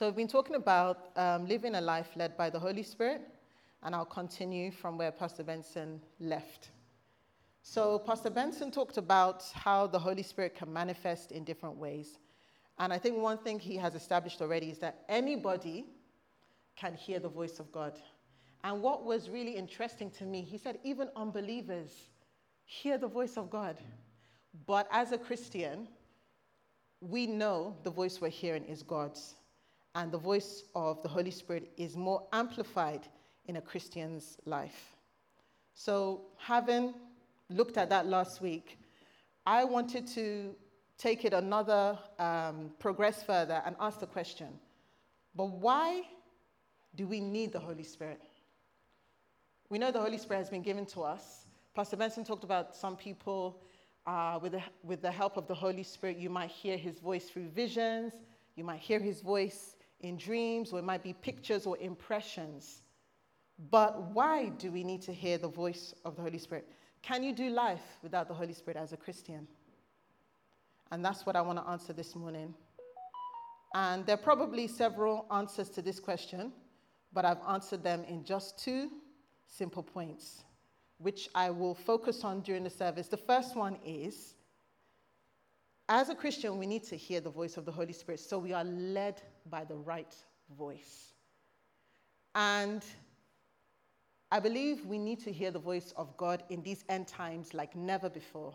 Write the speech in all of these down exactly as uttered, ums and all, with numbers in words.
So we've been talking about um, living a life led by the Holy Spirit, and I'll continue from where Pastor Benson left. So Pastor Benson talked about how the Holy Spirit can manifest in different ways. And I think one thing he has established already is that anybody can hear the voice of God. And what was really interesting to me, he said even unbelievers hear the voice of God. But as a Christian, we know the voice we're hearing is God's. And the voice of the Holy Spirit is more amplified in a Christian's life. So having looked at that last week, I wanted to take it another, um, progress further and ask the question, but why do we need the Holy Spirit? We know the Holy Spirit has been given to us. Pastor Benson talked about some people, uh, with, the, with the help of the Holy Spirit, you might hear his voice through visions, you might hear his voice in dreams, or it might be pictures or impressions. But why do we need to hear the voice of the Holy Spirit? Can you do life without the Holy Spirit as a Christian? And that's what I want to answer this morning. And there are probably several answers to this question, but I've answered them in just two simple points, which I will focus on during the service. The first one is, as a Christian, we need to hear the voice of the Holy Spirit, so we are led by the right voice. And I believe we need to hear the voice of God in these end times like never before.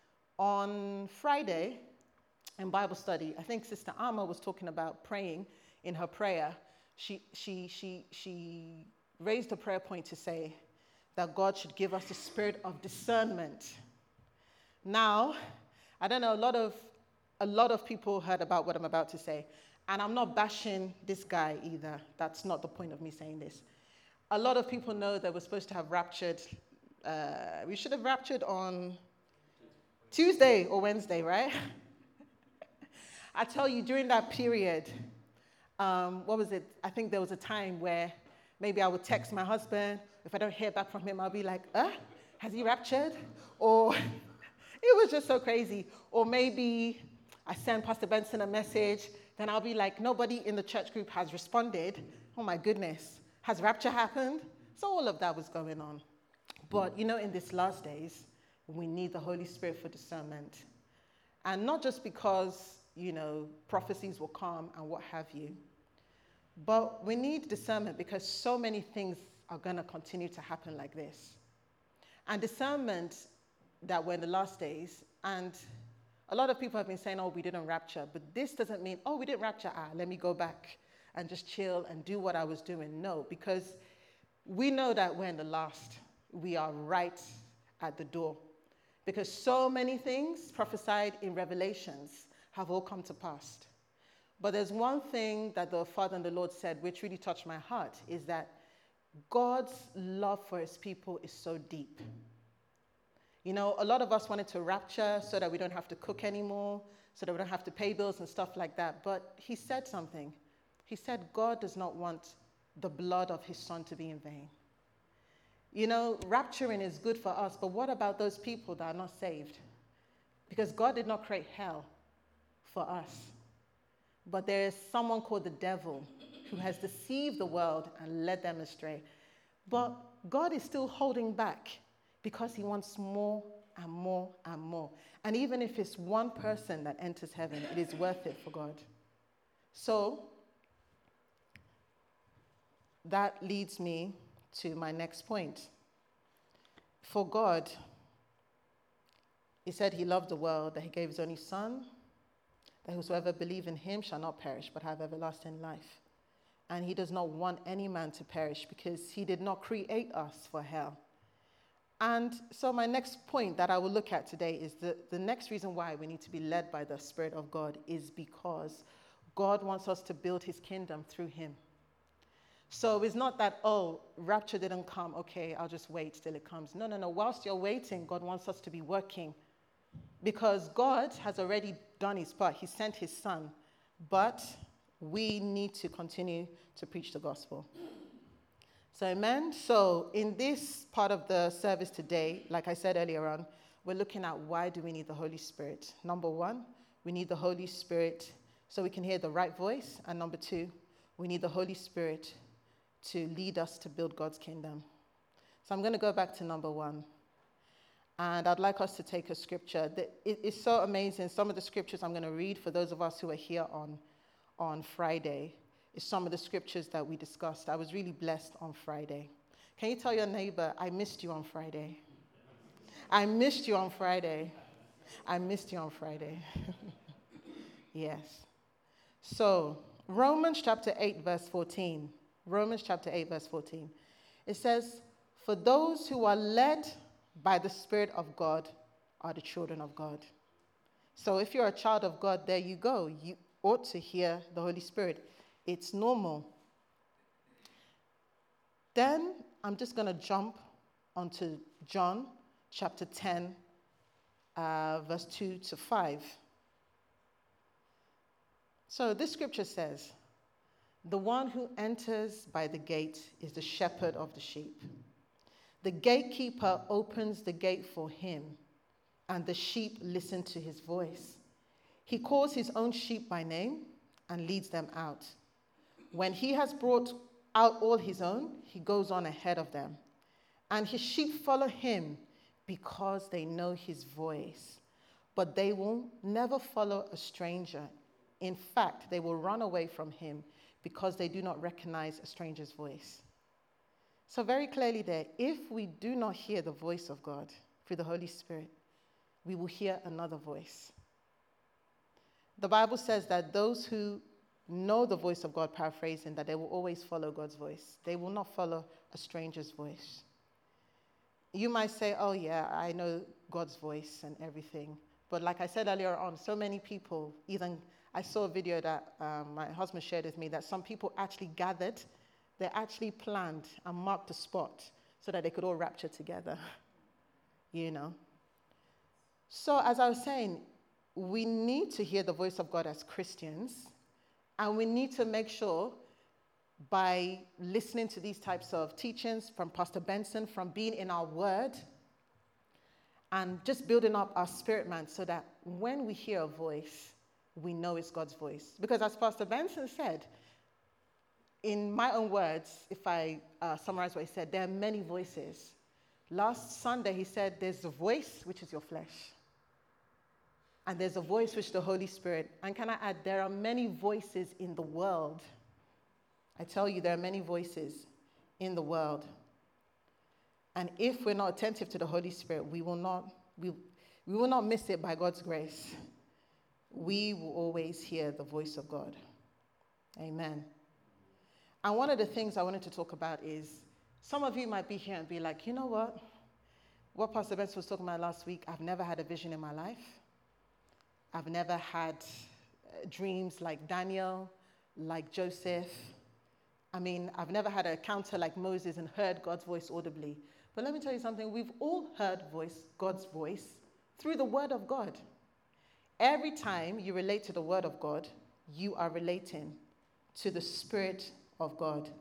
On Friday, in Bible study, I think Sister Amma was talking about praying in her prayer. She, she, she, she raised a prayer point to say that God should give us the spirit of discernment. Now, I don't know, a lot of a lot of people heard about what I'm about to say, and I'm not bashing this guy either. That's not the point of me saying this. A lot of people know that we're supposed to have raptured. Uh, we should have raptured on Tuesday or Wednesday, right? I tell you, during that period, um, what was it? I think there was a time where maybe I would text my husband. If I don't hear back from him, I'll be like, uh, has he raptured? Or it was just so crazy. Or maybe I send Pastor Benson a message, then I'll be like, nobody in the church group has responded. Oh my goodness, has rapture happened? So all of that was going on. But you know, in these last days, we need the Holy Spirit for discernment. And not just because, you know, prophecies will come and what have you, but we need discernment because so many things are going to continue to happen like this. And discernment that we're in the last days, and a lot of people have been saying, oh, we didn't rapture, but this doesn't mean, oh, we didn't rapture, ah, let me go back and just chill and do what I was doing. No, because we know that we're in the last. We are right at the door. Because so many things prophesied in Revelations have all come to pass. But there's one thing that the Father and the Lord said, which really touched my heart, is that God's love for his people is so deep. You know, a lot of us wanted to rapture so that we don't have to cook anymore, so that we don't have to pay bills and stuff like that. But he said something. He said God does not want the blood of his son to be in vain. You know, rapturing is good for us, but what about those people that are not saved? Because God did not create hell for us. But there is someone called the devil who has deceived the world and led them astray. But God is still holding back because he wants more and more and more. And even if it's one person that enters heaven, it is worth it for God. So that leads me to my next point. For God, he said he loved the world, that he gave his only son, that whosoever believes in him shall not perish, but have everlasting life. And he does not want any man to perish because he did not create us for hell. And so my next point that I will look at today is the, the next reason why we need to be led by the Spirit of God is because God wants us to build his kingdom through him. So it's not that, oh, rapture didn't come, okay, I'll just wait till it comes. No, no, no. Whilst you're waiting, God wants us to be working because God has already done his part. He sent his son, but we need to continue to preach the gospel. So amen. So in this part of the service today, like I said earlier on, we're looking at why do we need the Holy Spirit. Number one, we need the Holy Spirit so we can hear the right voice. And number two, We need the Holy Spirit to lead us to build God's kingdom. So I'm going to go back to number one. And I'd like us to take a scripture. It's so amazing. Some of the scriptures I'm going to read for those of us who are here on, on Friday is some of the scriptures that we discussed. I was really blessed on Friday. Can you tell your neighbor, I missed you on Friday? I missed you on Friday. I missed you on Friday. Yes. So, Romans chapter eight, verse fourteen. Romans chapter eight, verse fourteen. It says, for those who are led by the Spirit of God are the children of God. So if you're a child of God, there you go. You ought to hear the Holy Spirit. It's normal. Then I'm just going to jump onto John chapter ten, uh, verse two to five. So this scripture says, the one who enters by the gate is the shepherd of the sheep. The gatekeeper opens the gate for him, and the sheep listen to his voice. He calls his own sheep by name and leads them out. When he has brought out all his own, he goes on ahead of them. And his sheep follow him because they know his voice. But they will never follow a stranger. In fact, they will run away from him because they do not recognize a stranger's voice. So very clearly there, if we do not hear the voice of God through the Holy Spirit, we will hear another voice. The Bible says that those who know the voice of God, paraphrasing, that they will always follow God's voice. They will not follow a stranger's voice. You might say, oh yeah, I know God's voice and everything. But like I said earlier on, so many people, even I saw a video that um, my husband shared with me, that some people actually gathered. They actually planned and marked a spot so that they could all rapture together, you know. So as I was saying, we need to hear the voice of God as Christians, and we need to make sure by listening to these types of teachings from Pastor Benson, from being in our word, and just building up our spirit man so that when we hear a voice, we know it's God's voice. Because as Pastor Benson said, in my own words, if I uh, summarize what he said, there are many voices. Last Sunday, he said, there's a voice, which is your flesh. And there's a voice, which is the Holy Spirit. And can I add, there are many voices in the world. I tell you, there are many voices in the world. And if we're not attentive to the Holy Spirit, we will not, we, we will not miss it by God's grace. We will always hear the voice of God. Amen. And one of the things I wanted to talk about is, some of you might be here and be like, you know what? What Pastor Benson was talking about last week, I've never had a vision in my life. I've never had uh, dreams like Daniel, like Joseph. I mean, I've never had an encounter like Moses and heard God's voice audibly. But let me tell you something, we've all heard voice, God's voice through the Word of God. Every time you relate to the Word of God, you are relating to the Spirit of God.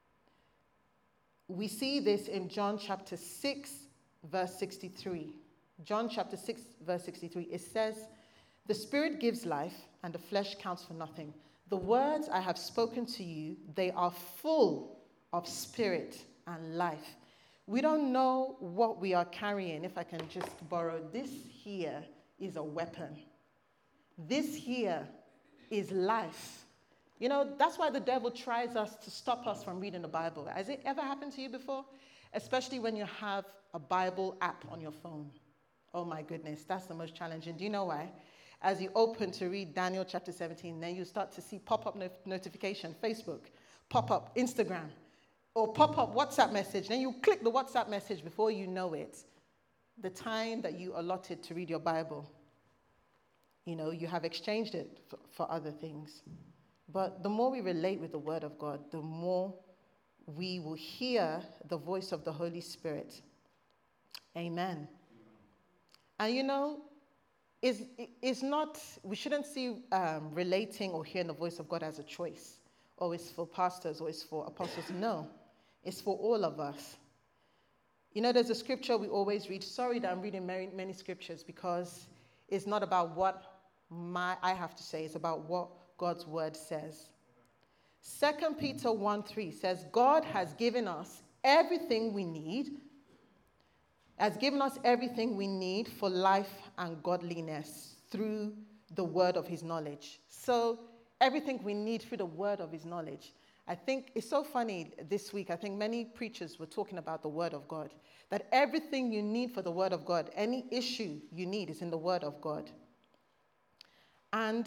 We see this in John chapter six, verse sixty-three. John chapter six, verse sixty-three. It says, the Spirit gives life, and the flesh counts for nothing. The words I have spoken to you, they are full of spirit and life. We don't know what we are carrying. If I can just borrow, this here is a weapon. This here is life. You know, that's why the devil tries us to stop us from reading the Bible. Has it ever happened to you before? Especially when you have a Bible app on your phone. Oh my goodness, that's the most challenging. Do you know why? As you open to read Daniel chapter seventeen, then you start to see pop-up no- notification, Facebook, pop-up Instagram, or pop-up WhatsApp message. Then you click the WhatsApp message. Before you know it, the time that you allotted to read your Bible, you know, you have exchanged it for, for other things. But the more we relate with the Word of God, the more we will hear the voice of the Holy Spirit. Amen. And you know, it's, it's not, we shouldn't see um, relating or hearing the voice of God as a choice, or it's for pastors, or it's for apostles. No, it's for all of us. You know, there's a scripture we always read. Sorry that I'm reading many, many scriptures, because it's not about what my I have to say, it's about what God's word says. Second Peter one three says, God has given us everything we need, has given us everything we need for life and godliness through the word of his knowledge. So everything we need through the word of his knowledge. I think it's so funny this week. I think many preachers were talking about the word of God, that everything you need for the word of God, any issue you need is in the word of God. And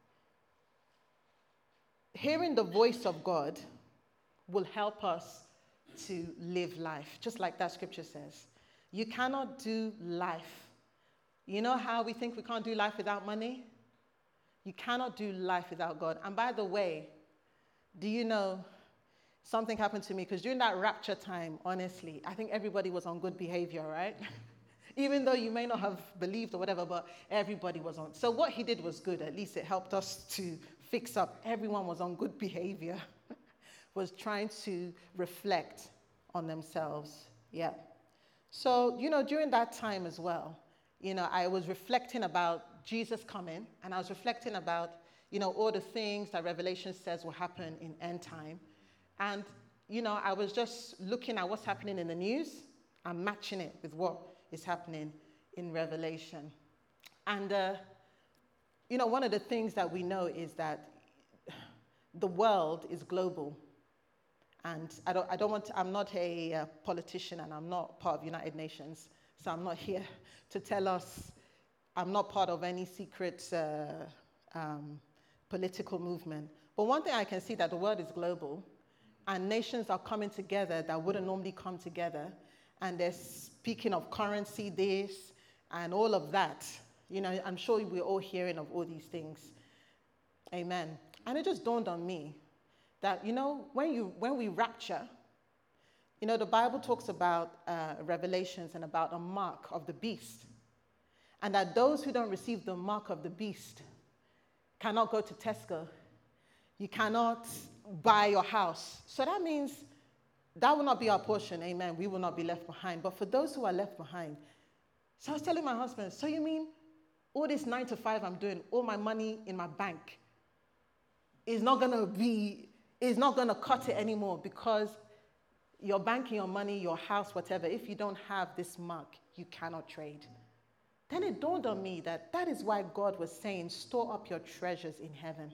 hearing the voice of God will help us to live life, just like that scripture says. You cannot do life. You know how we think we can't do life without money? You cannot do life without God. And by the way, do you know something happened to me? Because during that rapture time, honestly, I think everybody was on good behavior, right? Even though you may not have believed or whatever, but everybody was on. So what he did was good. At least it helped us to fix up. Everyone was on good behavior, was trying to reflect on themselves. Yeah. So, you know, during that time as well, you know, I was reflecting about Jesus coming, and I was reflecting about, you know, all the things that Revelation says will happen in end time. And, you know, I was just looking at what's happening in the news and matching it with what is happening in Revelation. And, uh, you know, one of the things that we know is that the world is global. And I don't, I don't want to, I'm not a uh, politician, and I'm not part of United Nations. So I'm not here to tell us, I'm not part of any secret uh, um, political movement. But one thing I can see, that the world is global, and nations are coming together that wouldn't normally come together. And they're speaking of currency, this, and all of that. You know, I'm sure we're all hearing of all these things. Amen. And it just dawned on me that, you know, when you when we rapture, you know, the Bible talks about uh, Revelations and about a mark of the beast. And that those who don't receive the mark of the beast cannot go to Tesco. You cannot buy your house. So that means that will not be our portion. Amen. We will not be left behind. But for those who are left behind, so I was telling my husband, so you mean all this nine to five I'm doing, all my money in my bank is not going to be, is not going to cut it anymore, because you're banking your money, your house, whatever. If you don't have this mark, you cannot trade. Then it dawned on me that that is why God was saying, store up your treasures in heaven.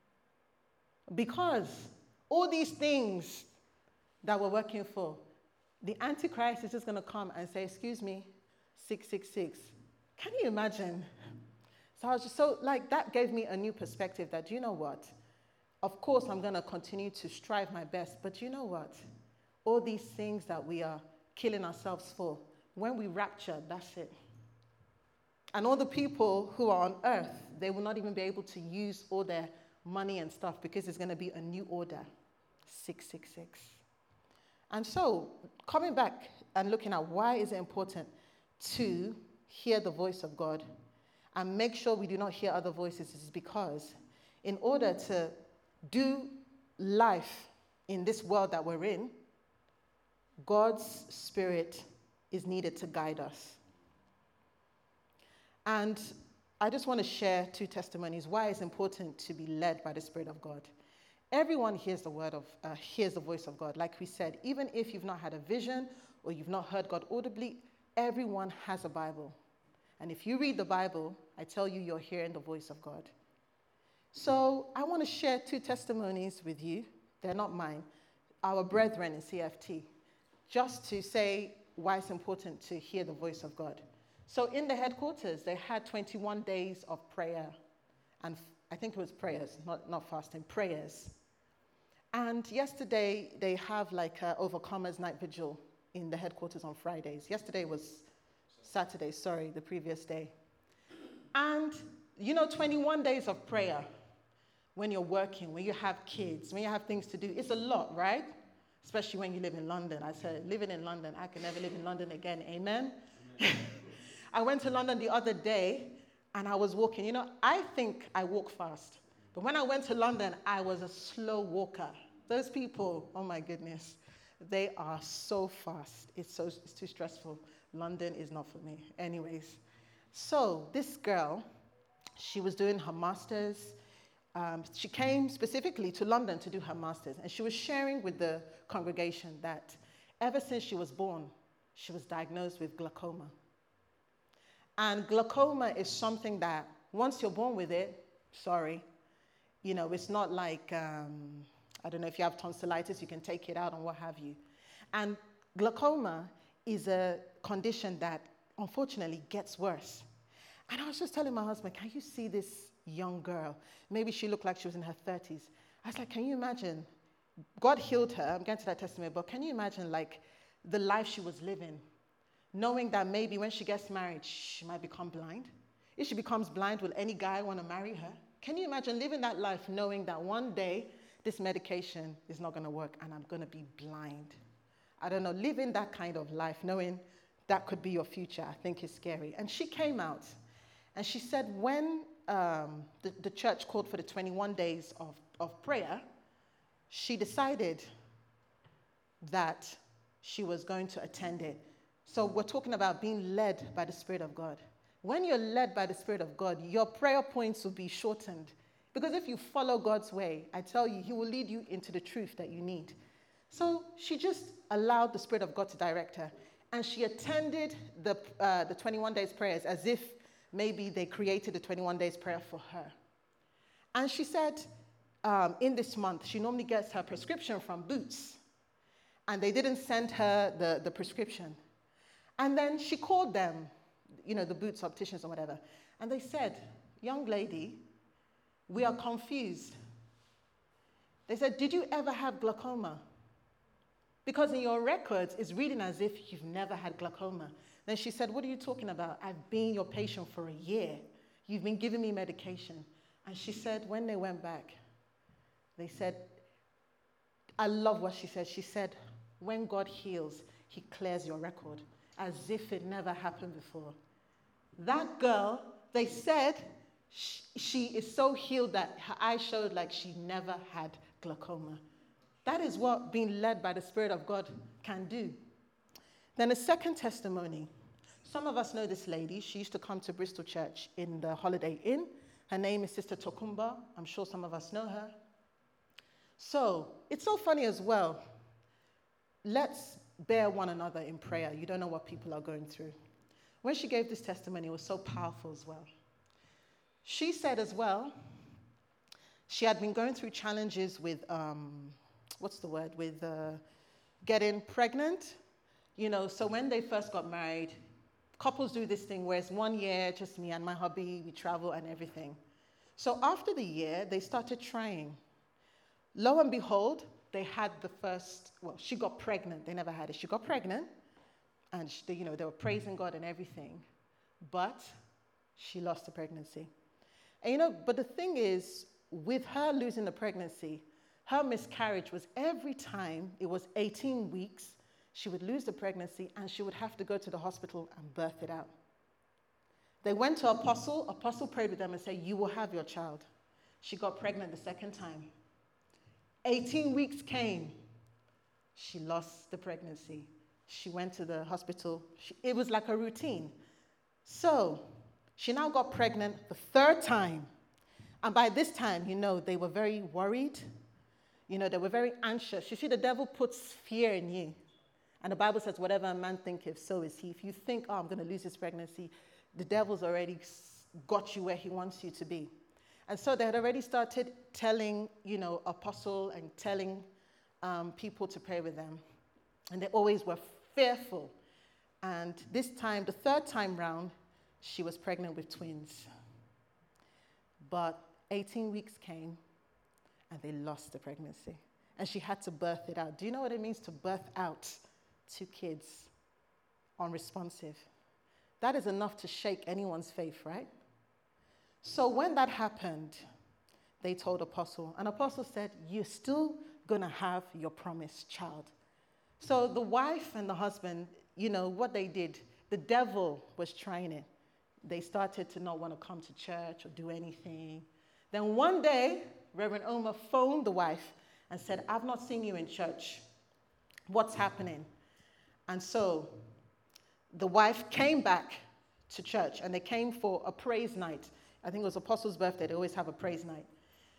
Because all these things that we're working for, the Antichrist is just going to come and say, excuse me, six six six. Can you imagine? So I was just so, like, that gave me a new perspective that, you know what? Of course, I'm going to continue to strive my best, but you know what? All these things that we are killing ourselves for, when we rapture, that's it. And all the people who are on earth, they will not even be able to use all their money and stuff, because there's going to be a new order, six six six. And so, coming back and looking at why is it important to hear the voice of God and make sure we do not hear other voices, is because in order to do life in this world that we're in, God's Spirit is needed to guide us. And I just want to share two testimonies why it's important to be led by the Spirit of God. Everyone hears the word of, uh, hears the voice of God. Like we said, even if you've not had a vision or you've not heard God audibly, everyone has a Bible. And if you read the Bible, I tell you, you're hearing the voice of God. So I want to share two testimonies with you. They're not mine. Our brethren in C F T, just to say why it's important to hear the voice of God. So in the headquarters, they had twenty-one days of prayer. And I think it was prayers, not, not fasting, prayers. And yesterday, they have like a Overcomers Night Vigil in the headquarters on Fridays. Yesterday was Saturday, sorry, the previous day. And, you know, twenty-one days of prayer, when you're working, when you have kids, when you have things to do, it's a lot, right? Especially when you live in London. I said, living in London, I can never live in London again, amen? Amen. I went to London the other day, and I was walking. You know, I think I walk fast. But when I went to London, I was a slow walker. Those people, oh my goodness, they are so fast. It's so it's too stressful. London is not for me. Anyways, so this girl, she was doing her master's. Um, she came specifically to London to do her master's, and she was sharing with the congregation that ever since she was born, she was diagnosed with glaucoma. And glaucoma is something that once you're born with it, sorry, you know, it's not like, um, I don't know, if you have tonsillitis, you can take it out and what have you. And glaucoma is a condition that unfortunately gets worse. And I was just telling my husband, can you see this young girl? Maybe she looked like she was in her thirties. I was like, can you imagine? God healed her. I'm getting to that testimony, but can you imagine like the life she was living, knowing that maybe when she gets married, she might become blind? If she becomes blind, will any guy want to marry her? Can you imagine living that life knowing that one day this medication is not going to work and I'm going to be blind? I don't know, living that kind of life, knowing that could be your future, I think is scary. And she came out and she said when um, the, the church called for the twenty-one days of, of prayer, she decided that she was going to attend it. So we're talking about being led by the Spirit of God. When you're led by the Spirit of God, your prayer points will be shortened. Because if you follow God's way, I tell you, He will lead you into the truth that you need. So she just allowed the Spirit of God to direct her. And she attended the, uh, the twenty-one days prayers as if maybe they created the twenty-one days prayer for her. And she said um, in this month, she normally gets her prescription from Boots. And they didn't send her the, the prescription. And then she called them, you know, the Boots opticians or whatever. And they said, young lady, we are confused. They said, did you ever have glaucoma? Because in your records, it's reading as if you've never had glaucoma. Then she said, what are you talking about? I've been your patient for a year. You've been giving me medication. And she said, when they went back, they said, I love what she said. She said, when God heals, He clears your record as if it never happened before. That girl, they said, she, she is so healed that her eyes showed like she never had glaucoma. That is what being led by the Spirit of God can do. Then a second testimony. Some of us know this lady. She used to come to Bristol Church in the Holiday Inn. Her name is Sister Tokumba. I'm sure some of us know her. So it's so funny as well. Let's bear one another in prayer. You don't know what people are going through. When she gave this testimony, it was so powerful as well. She said as well, she had been going through challenges with, um, what's the word, with uh, getting pregnant. You know, so when they first got married, couples do this thing where it's one year, just me and my hubby, we travel and everything. So after the year, they started trying. Lo and behold, they had the first, well, she got pregnant. They never had it. She got pregnant, and she, you know, they were praising God and everything, but she lost the pregnancy. And you know, but the thing is, with her losing the pregnancy, her miscarriage was every time it was eighteen weeks, she would lose the pregnancy and she would have to go to the hospital and birth it out. They went to Apostle. Apostle prayed with them and said, you will have your child. She got pregnant the second time. eighteen weeks came. She lost the pregnancy. She went to the hospital. She, it was like a routine. So she now got pregnant the third time. And by this time, you know, they were very worried. You know, they were very anxious. You see, the devil puts fear in you. And the Bible says, whatever a man thinketh, so is he. If you think, oh, I'm going to lose this pregnancy, the devil's already got you where he wants you to be. And so they had already started telling, you know, Apostle and telling um, people to pray with them. And they always were fearful. And this time, the third time round, she was pregnant with twins. But eighteen weeks came, and they lost the pregnancy. And she had to birth it out. Do you know what it means to birth out two kids unresponsive? That is enough to shake anyone's faith, right? So when that happened, they told Apostle. And Apostle said, you're still going to have your promised child. So the wife and the husband, you know, what they did, the devil was trying it. They started to not want to come to church or do anything. Then one day, Reverend Omer phoned the wife and said, I've not seen you in church. What's happening? And so the wife came back to church, and they came for a praise night. I think it was Apostle's birthday. They always have a praise night.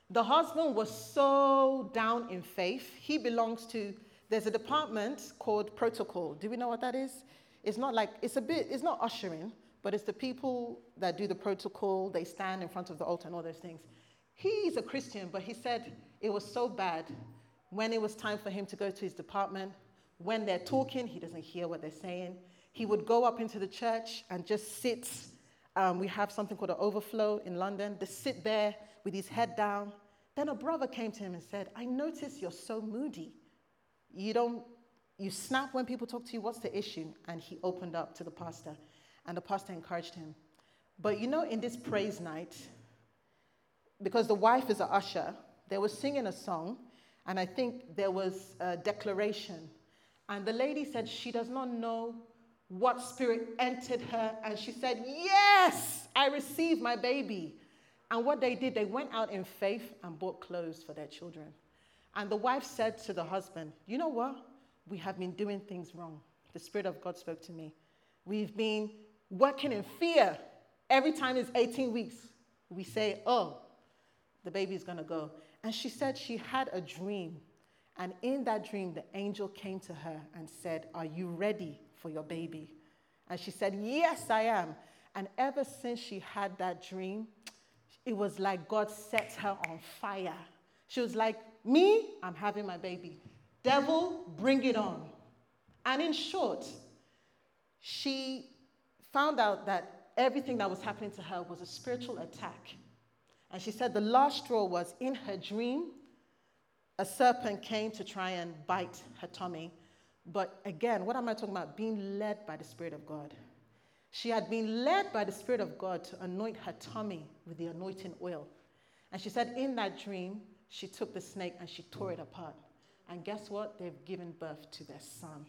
The husband was so down in faith. He belongs to, there's a department called protocol. Do we know what that is? It's not like, it's a bit, it's not ushering, but it's the people that do the protocol. They stand in front of the altar and all those things. He's a Christian, but he said it was so bad when it was time for him to go to his department. When they're talking, he doesn't hear what they're saying. He would go up into the church and just sit. Um, we have something called an overflow in London. Just sit there with his head down. Then a brother came to him and said, I notice you're so moody. You don't, you snap when people talk to you. What's the issue? And he opened up to the pastor, and the pastor encouraged him. But you know, in this praise night, because the wife is an usher, they were singing a song, and I think there was a declaration. And the lady said she does not know what spirit entered her, and she said, yes, I received my baby. And what they did, they went out in faith and bought clothes for their children. And the wife said to the husband, you know what? We have been doing things wrong. The Spirit of God spoke to me. We've been working in fear. Every time it's eighteen weeks, we say, oh, the baby's going to go. And she said she had a dream. And in that dream, the angel came to her and said, are you ready for your baby? And she said, yes, I am. And ever since she had that dream, it was like God set her on fire. She was like, me, I'm having my baby. Devil, bring it on. And in short, she found out that everything that was happening to her was a spiritual attack. And she said the last straw was in her dream, a serpent came to try and bite her tummy. But again, what am I talking about? Being led by the Spirit of God. She had been led by the Spirit of God to anoint her tummy with the anointing oil. And she said in that dream, she took the snake and she tore it apart. And guess what? They've given birth to their son.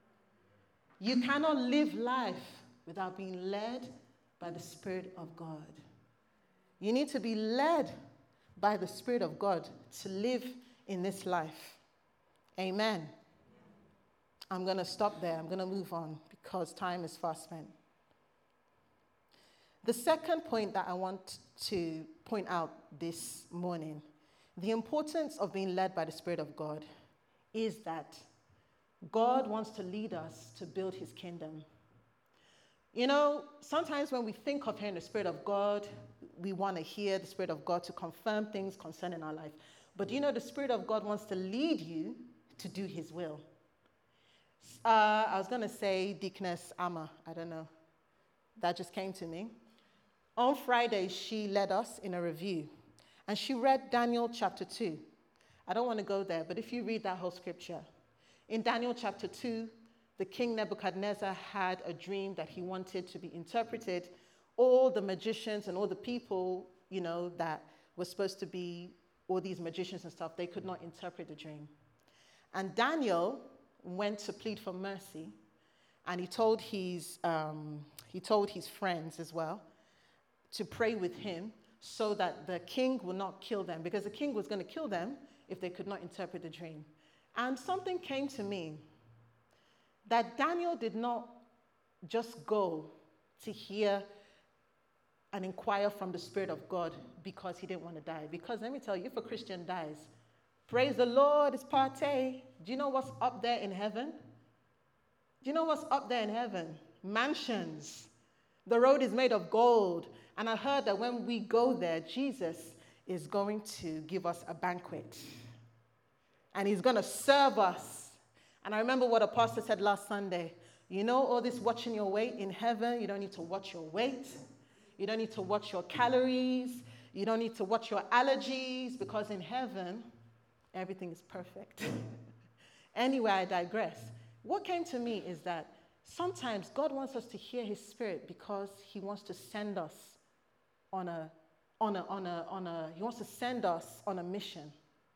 You cannot live life without being led by the Spirit of God. You need to be led by the Spirit of God to live in this life. Amen. I'm going to stop there. I'm going to move on because time is fast spent. The second point that I want to point out this morning, the importance of being led by the Spirit of God, is that God wants to lead us to build his kingdom. You know, sometimes when we think of hearing the Spirit of God, we want to hear the Spirit of God to confirm things concerning our life. But you know, the Spirit of God wants to lead you to do his will. Uh, I was going to say Deaconess Amma, I don't know. That just came to me. On Friday, she led us in a review, and she read Daniel chapter two. I don't want to go there, but if you read that whole scripture, in Daniel chapter two, the king Nebuchadnezzar had a dream that he wanted to be interpreted. All the magicians and all the people, you know, that were supposed to be all these magicians and stuff, they could not interpret the dream. And Daniel went to plead for mercy, and he told his, um, he told his friends as well to pray with him so that the king would not kill them, because the king was going to kill them if they could not interpret the dream. And something came to me that Daniel did not just go to hear and inquire from the Spirit of God because he didn't want to die. Because let me tell you, if a Christian dies, praise the Lord, it's party. Do you know what's up there in heaven? Do you know what's up there in heaven? Mansions. The road is made of gold. And I heard that when we go there, Jesus is going to give us a banquet. And he's going to serve us. And I remember what a pastor said last Sunday. You know, all this watching your weight in heaven, you don't need to watch your weight. You don't need to watch your calories. You don't need to watch your allergies, because in heaven, everything is perfect. Anyway, I digress. What came to me is that sometimes God wants us to hear his Spirit because he wants to send us on a, on a, on a, on a, he wants to send us on a mission.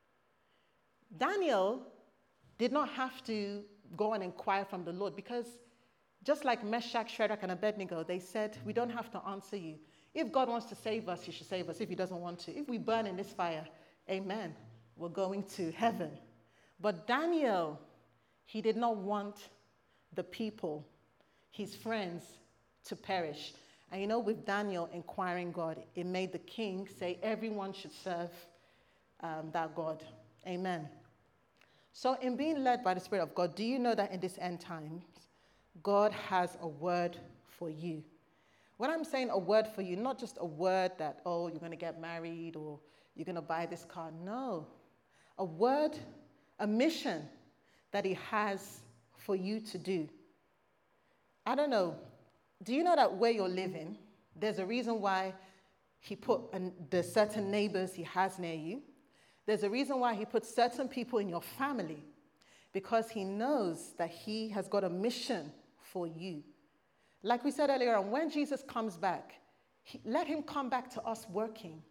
Daniel did not have to go and inquire from the Lord, because just like Meshach, Shadrach, and Abednego, they said, we don't have to answer you. If God wants to save us, he should save us. If he doesn't want to, if we burn in this fire, amen, we're going to heaven. But Daniel, he did not want the people, his friends, to perish. And you know, with Daniel inquiring God, it made the king say everyone should serve um, that God. Amen. So in being led by the Spirit of God, do you know that in this end times, God has a word for you? When I'm saying a word for you, not just a word that, oh, you're going to get married or you're going to buy this car. No. A word, a mission that he has for you to do. I don't know. Do you know that where you're living, there's a reason why he put an, the certain neighbors he has near you. There's a reason why he puts certain people in your family, because he knows that he has got a mission for you. Like we said earlier on, when Jesus comes back, he, let him come back to us working.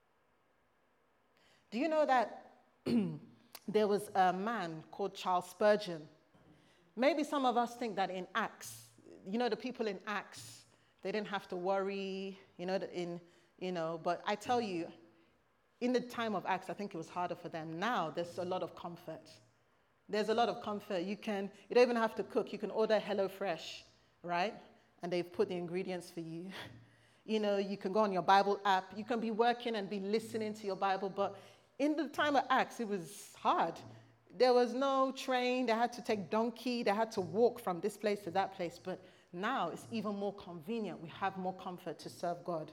Do you know that there was a man called Charles Spurgeon? Maybe some of us think that in Acts, you know, the people in Acts, they didn't have to worry, you know, in, you know, but I tell you, in the time of Acts, I think it was harder for them. Now, there's a lot of comfort. There's a lot of comfort. You can, you don't even have to cook. You can order HelloFresh, right? And they've put the ingredients for you. You know, you can go on your Bible app. You can be working and be listening to your Bible. But in the time of Acts, it was hard. There was no train. They had to take donkey. They had to walk from this place to that place. But now it's even more convenient. We have more comfort to serve God.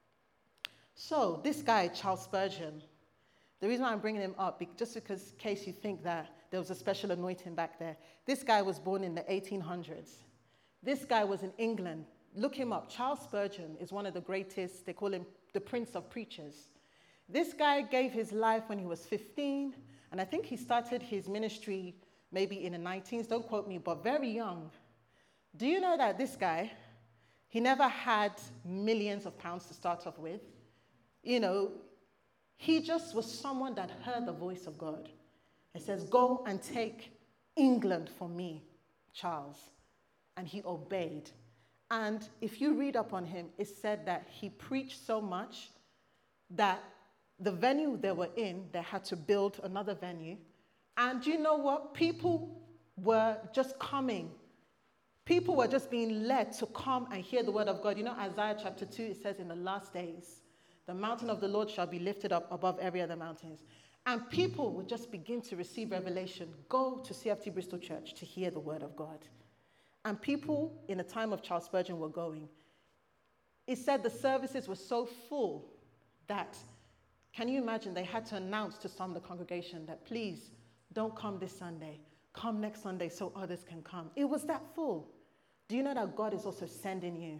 So this guy, Charles Spurgeon, the reason why I'm bringing him up, just because in case you think that there was a special anointing back there, this guy was born in the eighteen hundreds. This guy was in England. Look him up. Charles Spurgeon is one of the greatest. They call him the Prince of Preachers. This guy gave his life when he was fifteen, and I think he started his ministry maybe in the nineteens, don't quote me, but very young. Do you know that this guy, he never had millions of pounds to start off with? You know, he just was someone that heard the voice of God. It says, go and take England for me, Charles. And he obeyed. And if you read up on him, it said that he preached so much that the venue they were in, they had to build another venue. And you know what? People were just coming. People were just being led to come and hear the word of God. You know, Isaiah chapter two, it says in the last days, the mountain of the Lord shall be lifted up above every other mountains. And people would just begin to receive revelation. Go to C F T Bristol Church to hear the word of God. And people in the time of Charles Spurgeon were going. It said the services were so full that, can you imagine, they had to announce to some of the congregation that, please, don't come this Sunday. Come next Sunday so others can come. It was that full. Do you know that God is also sending you?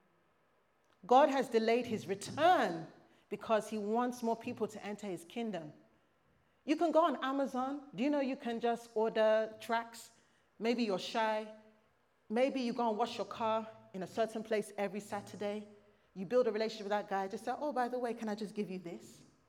God has delayed his return because he wants more people to enter his kingdom. You can go on Amazon. Do you know you can just order tracks? Maybe you're shy. Maybe you go and wash your car in a certain place every Saturday. You build a relationship with that guy. Just say, oh, by the way, can I just give you this?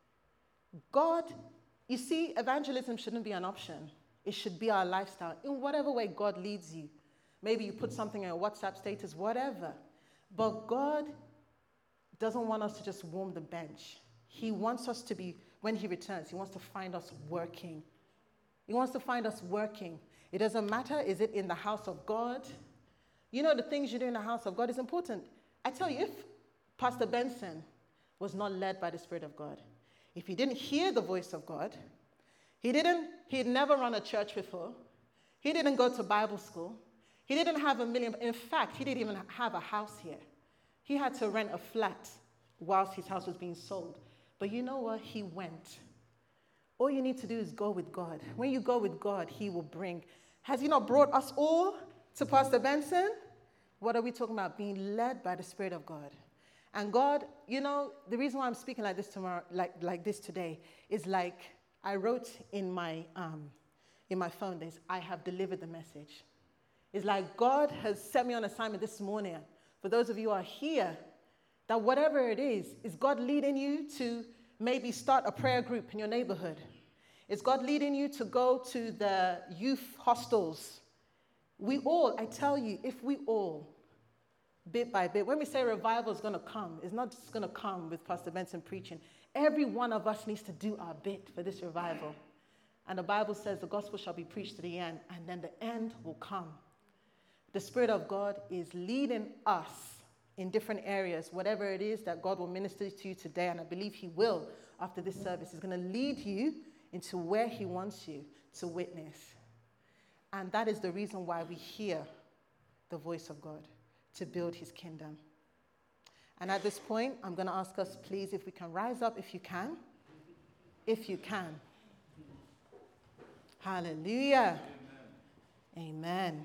God, you see, evangelism shouldn't be an option. It should be our lifestyle in whatever way God leads you. Maybe you put something in a WhatsApp status, whatever. But God doesn't want us to just warm the bench. He wants us to be, when he returns, he wants to find us working. He wants to find us working. It doesn't matter, is it in the house of God? You know, the things you do in the house of God is important. I tell you, if Pastor Benson was not led by the Spirit of God, if he didn't hear the voice of God, he didn't, he'd never run a church before, he didn't go to Bible school, he didn't have a million, in fact, he didn't even have a house here. He had to rent a flat whilst his house was being sold. But you know what? He went. All you need to do is go with God. When you go with God, he will bring. Has he not brought us all to Pastor Benson? What are we talking about? Being led by the Spirit of God. And God, you know, the reason why I'm speaking like this tomorrow, like, like this today, is like I wrote in my, um, in my phone this, I have delivered the message. It's like God has set me on assignment this morning. For those of you who are here, that whatever it is, is God leading you to maybe start a prayer group in your neighborhood? Is God leading you to go to the youth hostels? We all, I tell you, if we all, bit by bit, when we say revival is going to come, it's not just going to come with Pastor Benson preaching. Every one of us needs to do our bit for this revival. And the Bible says the gospel shall be preached to the end, and then the end will come. The Spirit of God is leading us in different areas, whatever it is that God will minister to you today, and I believe he will after this service. He's going to lead you into where he wants you to witness. And that is the reason why we hear the voice of God, to build his kingdom. And at this point, I'm going to ask us, please, if we can rise up, if you can. If you can. Hallelujah. Amen. Amen.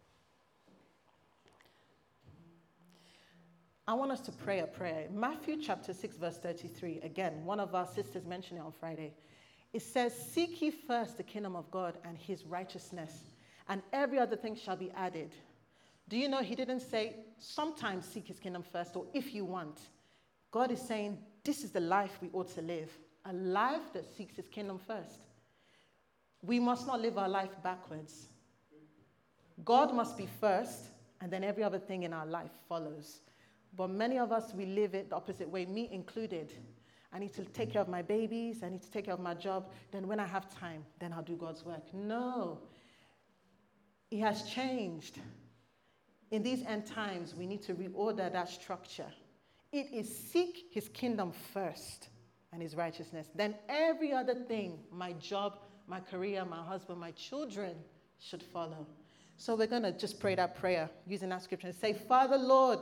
I want us to pray a prayer. Matthew chapter six, verse thirty-three. Again, one of our sisters mentioned it on Friday. It says, seek ye first the kingdom of God and his righteousness, and every other thing shall be added. Do you know he didn't say, sometimes seek his kingdom first, or if you want. God is saying, this is the life we ought to live. A life that seeks his kingdom first. We must not live our life backwards. God must be first, and then every other thing in our life follows. But many of us, we live it the opposite way, me included. I need to take care of my babies. I need to take care of my job. Then when I have time, then I'll do God's work. No. It has changed. In these end times, we need to reorder that structure. It is seek his kingdom first and his righteousness. Then every other thing, my job, my career, my husband, my children, should follow. So we're going to just pray that prayer using that scripture and say, Father, Lord,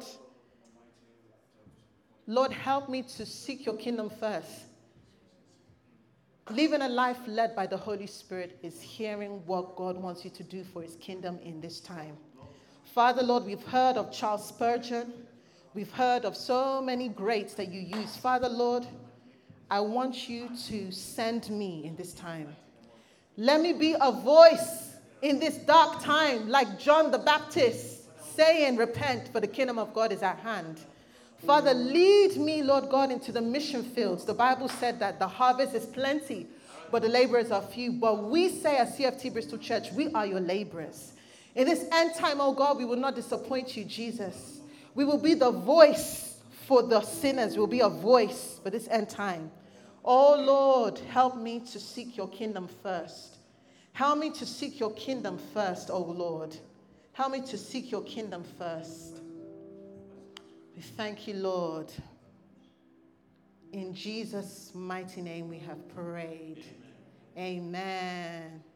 Lord, help me to seek your kingdom first. Living a life led by the Holy Spirit is hearing what God wants you to do for his kingdom in this time. Father, Lord, we've heard of Charles Spurgeon. We've heard of so many greats that you use. Father, Lord, I want you to send me in this time. Let me be a voice in this dark time, like John the Baptist, saying, repent, for the kingdom of God is at hand. Father, lead me, Lord God, into the mission fields. The Bible said that the harvest is plenty, but the laborers are few. But we say as C F T Bristol Church, we are your laborers. In this end time, oh God, we will not disappoint you, Jesus. We will be the voice for the sinners. We'll be a voice for this end time. Oh Lord, help me to seek your kingdom first. Help me to seek your kingdom first, oh Lord. Help me to seek your kingdom first. We thank you, Lord. In Jesus' mighty name we have prayed. Amen. Amen.